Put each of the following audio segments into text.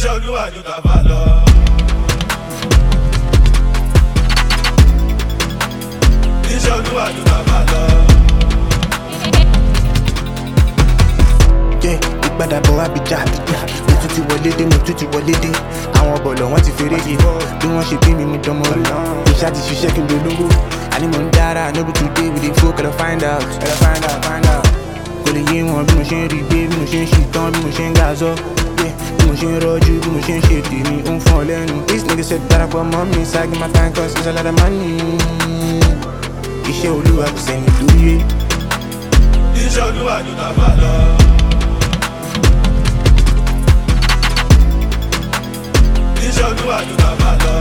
Iṣẹ́ Olúwa ju tàfà lọ. Iṣẹ́ Olúwa ju tàfà lọ. Ìgbàdàbọ̀ Abija mo tún ti wọlé dé mo tún ti wọlé dé àwọn bọ̀lọ̀ wọ́n ti fèrè yìí bí wọ́n ṣe bí mi mo dánmọ́ rí ìṣá ti ṣiṣẹ́ kí n dolówó àní mo ń dára no be today we dey go kẹ́lọ́ find out kò lè yé wọn bí mo ṣe ń rí gbé bí mo ṣe ń ṣì tán bí mo ṣe ń gazọ́ bí mo ṣe ń rọ́jú bí mo ṣe ń ṣe tèmi ó ń fún ọ lẹ́nu this nigga said darapọ̀ mọ́ mi ságí my time cause it's a lot of money iṣẹ́ Olúwa kò sẹ́ni lóye. Iṣẹ́ Olúwa ju tàfà lọ. Iṣẹ́ Olúwa ju tàfà lọ.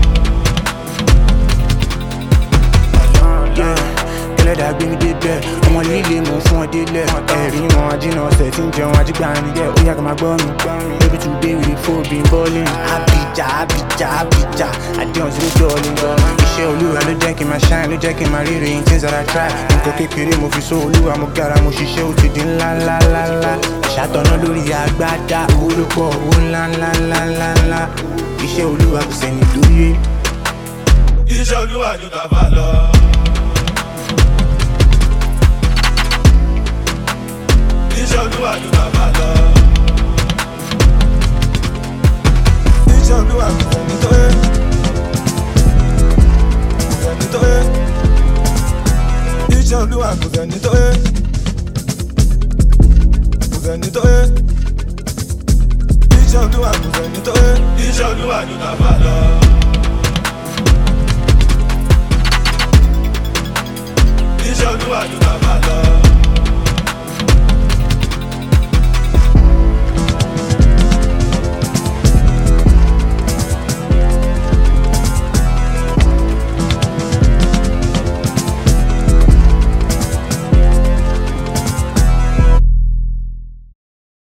Ẹlẹ́dàá gbé mi débẹ̀ ọmọ líle mò ń fún ọ délẹ̀ ẹ̀rí wọn ajínà ọ̀sẹ̀ tí ń jẹun ajígbà ni dẹ̀ ó yá ká máa gbọ́ mi baby today we dey fall been balling Abija àdéhùn sí lójú ọ̀lẹ́ lọ iṣẹ́ Olúwa ló jẹ́ kí n máa shine ló jẹ́ kí n máa rírì in things that I try nǹkan kékeré mo fi sọ Olúwa mo gara mo ṣiṣẹ́ ó ti di ńláńláńlá ṣàtọ̀nà lórí agbádá owó ló pọ̀ owó ńláńláńláńlá iṣẹ́ Olúwa kò sẹ́ni lóye. Iṣẹ́ Olúwa ju tàfà lọ. Iṣẹ́ Olúwa ju tàfà lọ. Iṣẹ́ Olúwa kò sẹ́ni tó yẹ. Kò sẹ́ni tó yẹ. Iṣẹ́ Olúwa kò sẹ́ni tó yẹ. Kò sẹ́ni tó yẹ. Iṣẹ́ Olúwa kò sẹ́ni tó yẹ. Iṣẹ́ Olúwa ju tàfà lọ. Iṣẹ́ Olúwa ju tàfà lọ.